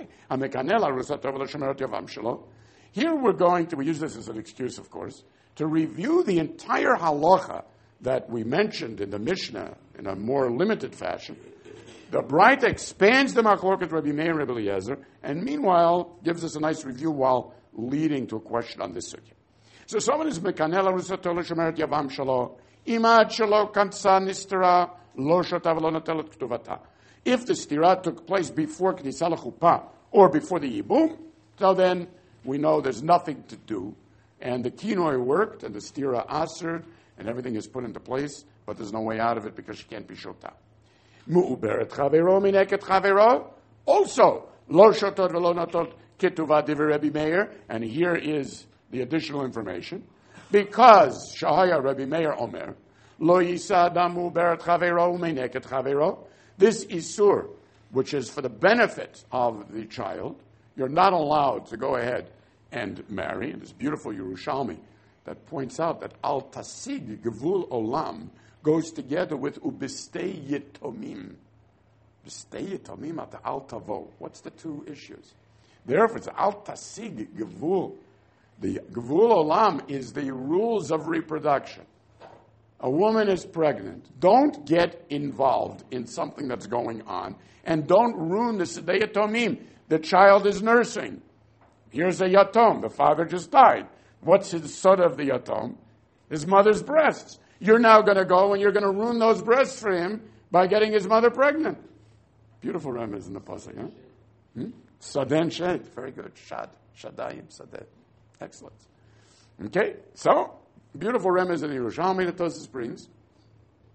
Here we're going to, we use this as an excuse, of course, to review the entire halacha that we mentioned in the Mishnah in a more limited fashion. The Braita expands the machloket Rabbi Meir and Rebbe Eliezer, and meanwhile gives us a nice review while leading to a question on this sugya. So someone is mekanela rusato l'shomeret yavam shalo, imad shalo kansa nistera lo shotav lo natelet ktuvata. If the stira took place before Knisah L'Chuppah or before the Yibum, so then we know there's nothing to do. And the kinoi worked, and the stira answered, and everything is put into place, but there's no way out of it because she can't be shotah. Mu'uberet chavero mineket chavero. Also, lo shotot v'lo notot ketuvah divrei Rebbe Meir, and here is the additional information. Because Shahaya Rebbe Meir Omer, lo yisa adam mu'uberet chavero mineket chavero. This isur, which is for the benefit of the child, you're not allowed to go ahead and marry. And this beautiful Yerushalmi that points out that al tasig gevul olam goes together with ubistei yitomim. Bistei yitomim at al tavo. What's the two issues? Therefore, it's al tasig gevul. The gevul olam is the rules of reproduction. A woman is pregnant. Don't get involved in something that's going on. And don't ruin the Sedei Yatomim. The child is nursing. Here's a Yatom. The father just died. What's the sod of the Yatom? His mother's breasts. You're now going to go and you're going to ruin those breasts for him by getting his mother pregnant. Beautiful remez in the pasuk, huh? Saden Shed. Very good. Shadayim Sadeh. Excellent. Okay, so... beautiful remez in Yerushalmi that Tosfos brings.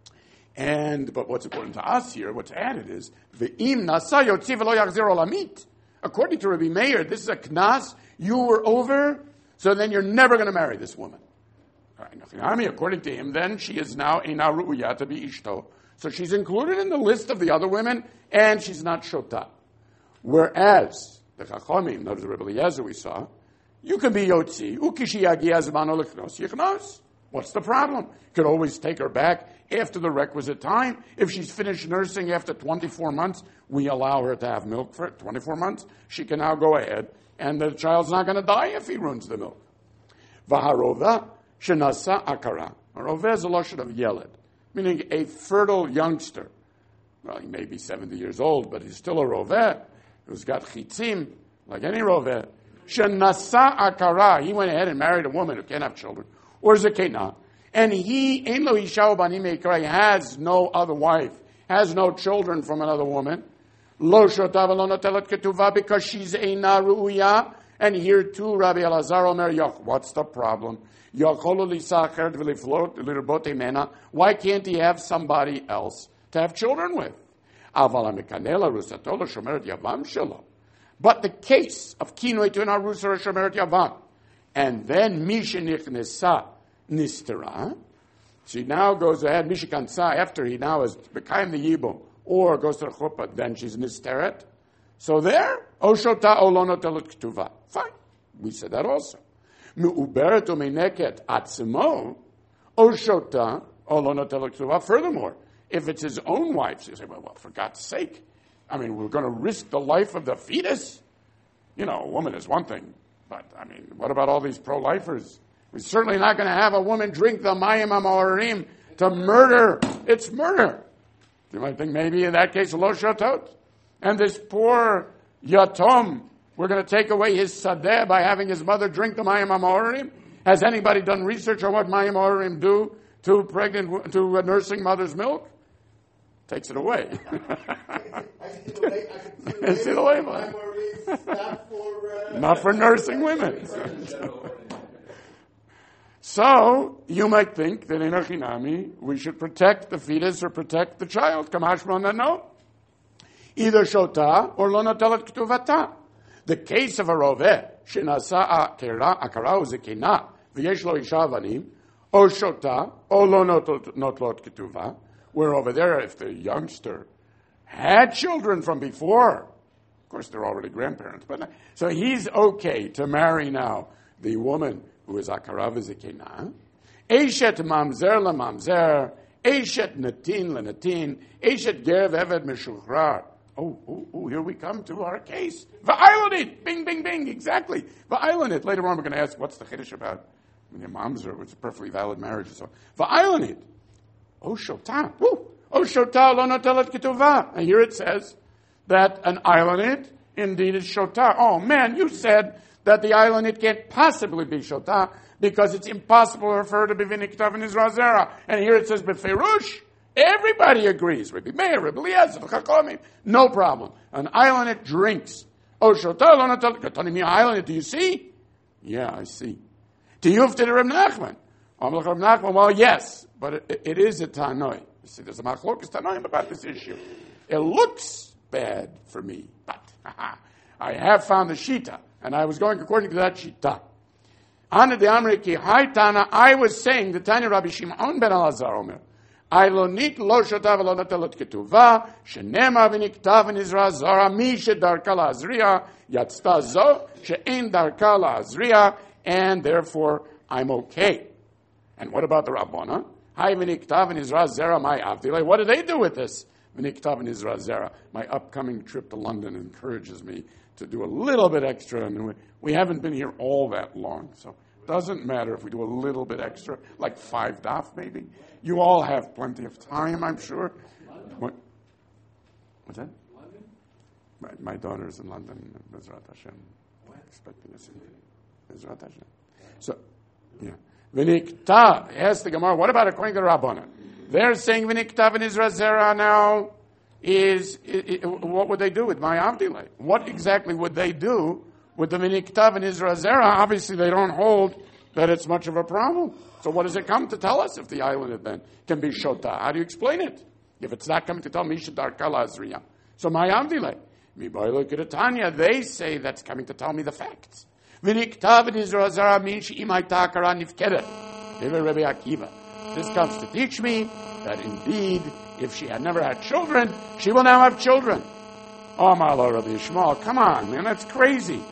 But what's important to us here, what's added is, Ve'im nasa yotzi v'lo yachzir olamit. According to Rabbi Meir, this is a knas, you were over, so then you're never going to marry this woman. According to him, then she is now eina ru'uya to be ishto. So she's included in the list of the other women, and she's not shota. Whereas, the Chachamim, notice the Rebbe Eliezer we saw, you can be yotzi, ukishi yagia zmano l'chnos yichnos. What's the problem? You could always take her back after the requisite time. If she's finished nursing after 24 months, we allow her to have milk for 24 months. She can now go ahead, and the child's not going to die if he ruins the milk. Vaharova shenasa akara. Harova is a lashon of yeled, meaning a fertile youngster. Well, he may be 70 years old, but he's still a roveh who's got chitzim, like any roveh. Shenasa akara. He went ahead and married a woman who can't have children. Or zakena. And he, ein lo isha ubanim meikra, he has no other wife, has no children from another woman. Lo shota v'lo notelet ketuvah, because she's eina ru'uya. And here too, Rabbi Elazar Omer, what's the problem? Why can't he have somebody else to have children with? But the case of kinoi to an arusa shomeret yavam, and then misha nichnesa nistera, she now goes ahead, misha kansa, after he now has become the yibum, or goes to the chuppah, then she's nisteret. So there, oshota olono telut ktuva. Fine, we said that also. Me'uberet u'meineket atzimo, oshota olono telut ktuva. Furthermore, if it's his own wife, so you say, well, for God's sake, I mean, we're going to risk the life of the fetus? You know, a woman is one thing, but, I mean, what about all these pro-lifers? We're certainly not going to have a woman drink the mayim ha'morim to murder. It's murder. You might think maybe in that case, lo shotot. And this poor yatom, we're going to take away his sadeh by having his mother drink the mayim ha'morim? Has anybody done research on what mayim ha'morim do to a nursing mother's milk? Takes it away. I see the label. Not for nursing women. So, you might think that in Achinami, we should protect the fetus or protect the child. Kamashmon, no. Either shota or lo notelet ktuvata. The case of a roveh, shenasa akara uzekina, v'yesh lo isha avanim, o shota, o lo notlot ketuva, where over there, if the youngster had children from before, of course they're already grandparents, but so he's okay to marry now the woman who is akara v'zekina, eshet mamzer lemamzer, eshet natin lenatin, eshet ger v'eved meshuchrar. Oh, here we come to our case. Va'ilonit! Bing, bing, bing, exactly. Va'ilonit. Later on we're going to ask, what's the chiddush about when your mamzer was a perfectly valid marriage and so on. Va'ilonit. Oh, shota. Oh, shota lo notelet ketuvah. And here it says that an ilonit indeed is shota. Oh, man, you said that the ilonit can't possibly be shota because it's impossible for her to be viniktav in Israel Zera. And here it says, beferush. Everybody agrees. Rabbi Meir, Rabbi Eliezer, Chachamim, no problem. An ilonit drinks. Oh, shota lo notelet ketuvah. Ilonit, do you see? Yeah, I see. Tiyufti to Reb Nachman. Well, yes, but it is a tanoi. You see, there's a machlokas tanoim about this issue. It looks bad for me, but I have found the shita, and I was going according to that shita. Ana de Amri ki Tana, I was saying the Tanya Rabbi Shimon ben Elazar Omer, Ailonit lo shota v'lo notelet ketuvah, shenema v'niktav in Israel zara, mi shedarka la'azriya, yatzta zo, she'en darka la'azriya, and therefore I'm okay. And what about the Rabbana? Hi, v'niktav in Israel zera, my avdilei. What do they do with this? V'niktav in Israel zera. My upcoming trip to London encourages me to do a little bit extra. And we haven't been here all that long, so it doesn't matter if we do a little bit extra, like 5 daf maybe. You all have plenty of time, I'm sure. What's that? London? My daughter's in London, Bezrat Hashem. Expecting us in Bezrat Hashem. So, yeah. V'niktav, ask the Gemara, what about according to the Rabbanan? They're saying v'niktav in Israel Zera now what would they do with my Avdilai? What exactly would they do with the v'niktav in Israel Zera? Obviously they don't hold that it's much of a problem. So what does it come to tell us if the island then can be shota? How do you explain it? If it's not coming to tell Misha Darkala Azriya. So my Avdile. Tanya, they say that's coming to tell me the facts. This comes to teach me that indeed, if she had never had children, she will now have children. Oh, my Lord, Rabbi Yishmael, come on, man, that's crazy.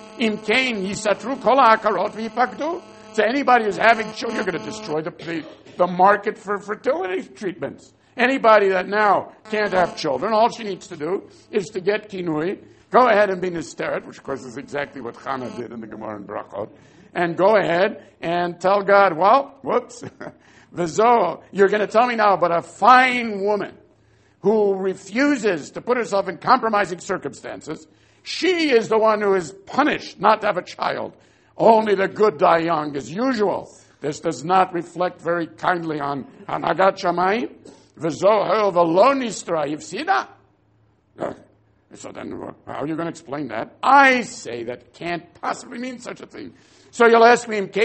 So anybody who's having children, you're going to destroy the market for fertility treatments. Anybody that now can't have children, all she needs to do is to get kinui, go ahead and be nisteret, which of course is exactly what Chana did in the Gemara in Brachot, and go ahead and tell God, well, whoops, V'zo, you're going to tell me now about a fine woman who refuses to put herself in compromising circumstances. She is the one who is punished not to have a child. Only the good die young, as usual. This does not reflect very kindly on Hanagat Shamayim. V'zo v'lo nistra yivsida. So then, how are you going to explain that? I say that can't possibly mean such a thing. So you'll ask me, what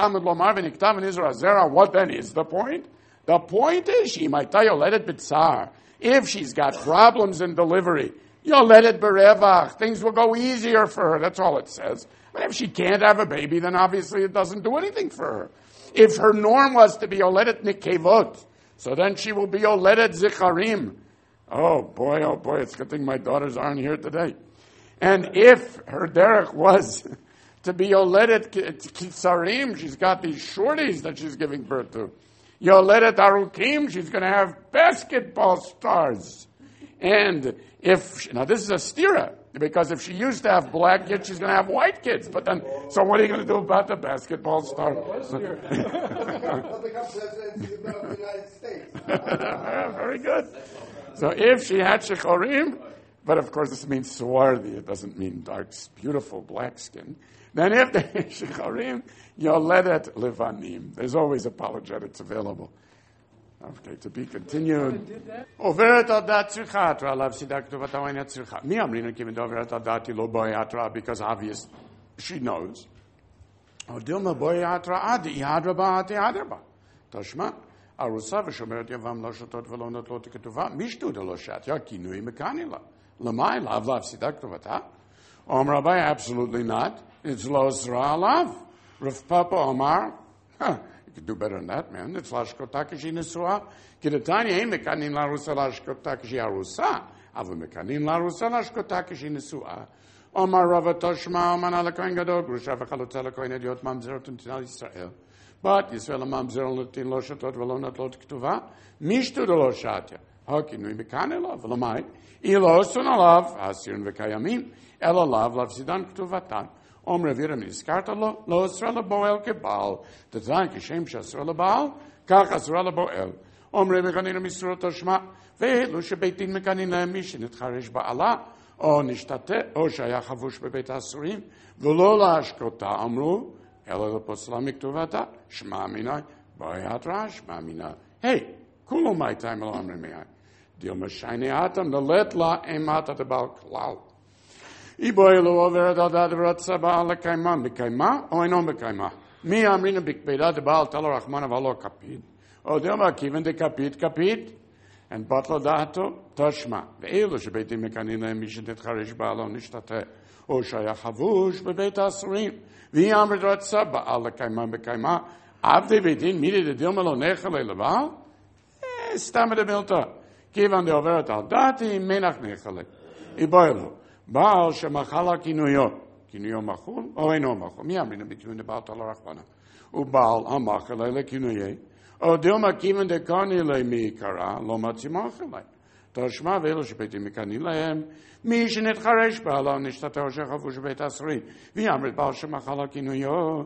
then is the point? The point is, she might tell you, let it bitsar. If she's got problems in delivery, you'll let it berevach. Things will go easier for her. That's all it says. But if she can't have a baby, then obviously it doesn't do anything for her. If her norm was to be yoledet nikevot, so then she will be yoledet zicharim. Oh boy, it's a good thing my daughters aren't here today. And if her derech was to be yoledet kitzarim, she's got these shorties that she's giving birth to. Yoledet arukim, she's going to have basketball stars. And now this is a stira, because if she used to have black kids, she's going to have white kids. But then, so what are you going to do about the basketball star? Very good. So if she had shechorim, but of course this means swardi, it doesn't mean dark, beautiful black skin. Then if they shechorim, yoledet levanim. There's always apologetics available. Okay, to be continued. Overet adat tzricha atra alav sidak tuvatawain tzricha. Mi amrina given overet adati lo boy atra, because obvious she knows. Odilma boy atra adi ihadra ba ati adarba. Tashma arusa v'shomeret yavam lo shotot v'lo notlot ketuva mishtu de lo shat ya kinui mekanila. Lamai lav lav sidak tuvata. Om Rabbi, absolutely not. It's lo sra alav. Rav Papa Omar. You could do better than that, man. It's lashkotakishi nesua. Kidatani ain't mekanin larusa lashkotakishi arusa. Ava mekanin larusa lashkotakishi nesua. Omar Rava Toshma, Oman alakoin gadol, Grusha v'chalotza alakoin ediot mamzerot untinal Yisrael. But Yisrael mamzerot lutin lo shatot v'lo natlot k'tuva. Mishtu de lo shatya. Hokinui mekanela v'lamai. Ilo sun alav, asirin v'kayamim. Elo lav lav sidan k'tuvatan. Om revira miskarta lo Israel boel kebal. The time kishem shasrel baal kach asrel boel. Om reviganina misrot toshma ve'elu shebeitin mekanin le'mishin et charesh ba'ala o nishtate o shaya chavush bebeit asurim v'lo la'ashkota amru elo leposla miktuvata shma minai ba'yatra shma minai. Hey, kulu my time lo amri me'ai. Dil mashayne atam le'let la emata debal klal. Iboyelo over that ratsa baal kaima bekaima o inom bekaima. Mi amrina bikbeda de baal talo rachman avalo kapid. O dema kiven de kapid. And batla dato toshma. Ve'elu shebeitim mekanin le'mishin et charesh baalo nishtate. O shaya chavush bebeit asurim. Vi amrit ratsa baal kaima bekaima. Avde veitin miri de dilma lo nechale leval. Stamme de milta. Kivan de overet al dati menach nechale. Iboyelo. Baal shemachala kinuyo machul, o eno machul. Mi amrina between the Baal talarachbana. Ubaal amachale le kinuye. O dilma kiven de karnile mi kara, lo matzimachale. Toshma velo shebeti mikanilehem. Mi shenet charesh baala nishtateo shechavu shebet asri. Vi amrit Baal shemachala kinuyo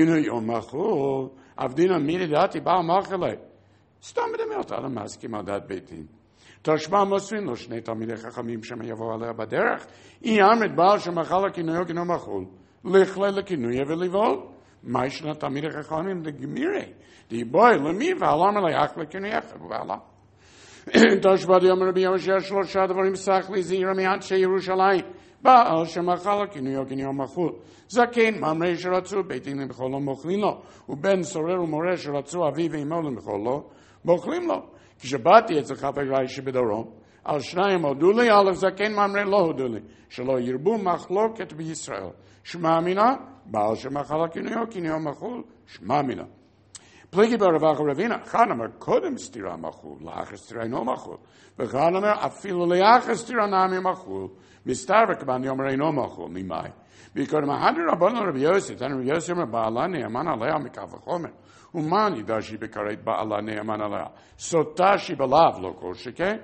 machul. Avdina miri dati Baal machale. Stam de melta ala maskim adat betin. Toshma mosrin lo shnei talmidei chachamim shema yavo aleh baderech. Iyamrit baal shemachala kinuyo kinu machul. Lichle lekinuye velivol. Maishna talmidei chachamim de gemire. Di boy lemi v'alam leach lekinuye v'ala. Toshma di yomer Rabbi Yoshua shlosha dvarim sach li zira mi'anshe Yerushalayim. בעל שמחל כינויו כינויו מחול. זקן ממרא שרצו בית דין למחול לו מוכלים לו, ובן סורר ומורה שרצו אביו ואמו למחול לו, מוכלים לו. כשבאתי אצל חבריי שבדרום, על שניים הודו לי, א' זקן ממרא לא הודו לי, שלא ירבו מחלוקת בישראל. שמע מינה, בעל שמחל כינויו כינויו מחול, שמע מינה. פליגי ברבח ורבינה, אחד אומר קודם סתירה מחול, לאחר סתירה אינו מחול, ואחד אומר אפילו לאחר סתירה נמי מחול, מסתרק בני אומר אינו מחול, ממאי. ביקודם ההדר רבנו רבי יוסי, תנו רבי יוסי אומר בעלה נאמן עליה מקו החומר, ומה נדע שהיא בקראת בעלה נאמן עליה? סוטה שהיא בלאו, לא כל שכן.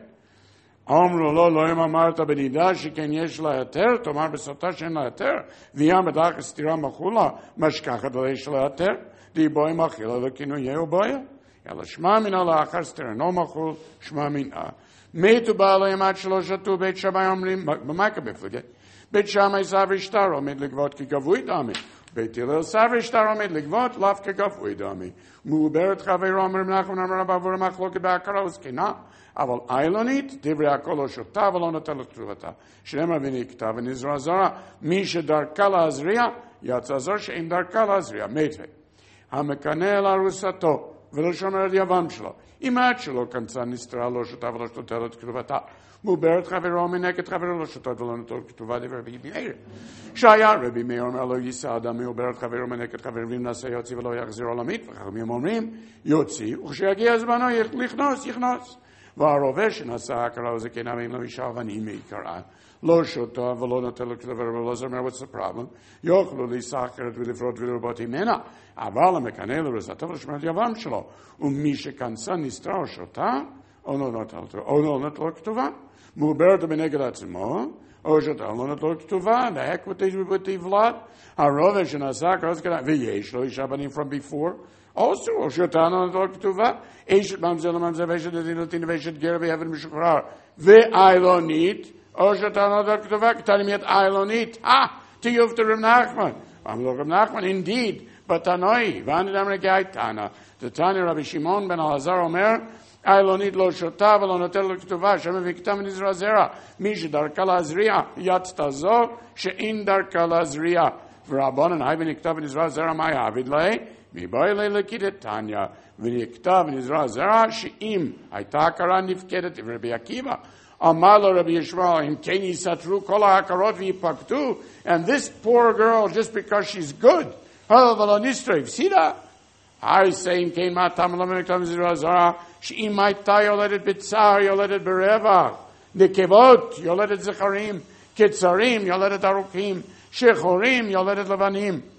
אמרו לו, לא אם אמרת בנידה שכן יש לה יותר, תאמר בסוטה שאין לה יותר, ויהיה מדך סתירה מחולה, משכחת עליה של היותר, די בוי מחילה לכינויהו בויה. אלא שמע מינה לאחר סתירה אינו מחול, שמע מינה. מתו בעליהם עד שלא שתו בית שמאי אומרים, במה כבפלגת? בית שמאי סברי שטר עומד לגבות כגבוי דמי. בית הלל סברי שטר עומד לגבות לאו כגבוי דמי. מעוברת חברו אומר מנחם אמר רב עבור המחלוקת בהכרה וזקנה. אבל איילונית, דברי הכל לא שותה ולא נוטה לכתובתה. שנאמר ונכתב ונזרע זרע, מי שדרכה להזריע, יצא זר שאין דרכה להזריע. מתווה. המקנא אל ארוסתו, ולא שומר על יבם שלו. אם עד שלו כנסה נסתרה לא שותה ולא נוטה לכתובתה. מעוברת חברו מנקת חברו לא שותה ולא נוטה לכתובה דבר רבי מאיר. שהיה רבי מאיר אומר לא יישא אדם מעוברת חברו מנקת חברו ואם נעשה יוציא ולא יחזיר עולמית. וחכמים אומרים יוציא, וכשיגיע זמנו יכנוס. והרובה שנעשה הכרה וזקנה ואין לו אישה ואני מעיקרה. לא שותה ולא נוטה לכתובה ולא זמר, what's the problem? יוכלו להיסחרת ולפרוט ולרבות ממנה. אבל המקנא לרוסתו ולשמר את יבם שלו. ומי שכנסה נסתרה או שותה, או לא נוטה לו כתובה. מעוברת בנגד עצמו, או שותה לא נוטה לו כתובה. The heck with the blood. הרובה שנעשה הכרה וזקנה, ויש לו אישה בנים from before. also, או שותה לא נוטה לו כתובה. אשת ממזל לממזל ואשת דין לטין ואשת גר ואבן משוחרר. ואיילונית, או שותה לא נוטה לו כתובה, כתנים יד איילונית. תיוב to Reb Nachman. Reb Nachman, indeed, בתנאי, ואני דאמר גאי תנא. תתנא רבי שמעון בן אלעזר אומר, איילונית לא שותה ולא נוטה לו כתובה, שמביא כתב ונזרע זרע. מי שדרכה להזריע, יצתה זו שאין דרכה להזריע. ורבנן, היי ונכתב ונזרע זרע, מה יעביד לה? מבואי ללקידת תניא, ונכתב ונזרע זרע, שאם הייתה הכרה נפקדת, ורבי עקיבא, אמר לו רבי ישמעאל, אם כן יסתרו כל ההכרות ויפקדו, and this poor girl, just because she's good, ולא נסתרה, הפסידה. I say, אם כן מה טעם לא מכתב ונזרע זרע, שאם הייתה יולדת בצער, יולדת ברווח, נקבות, יולדת זכרים, קצרים, יולדת ארוכים, שחורים, יולדת לבנים.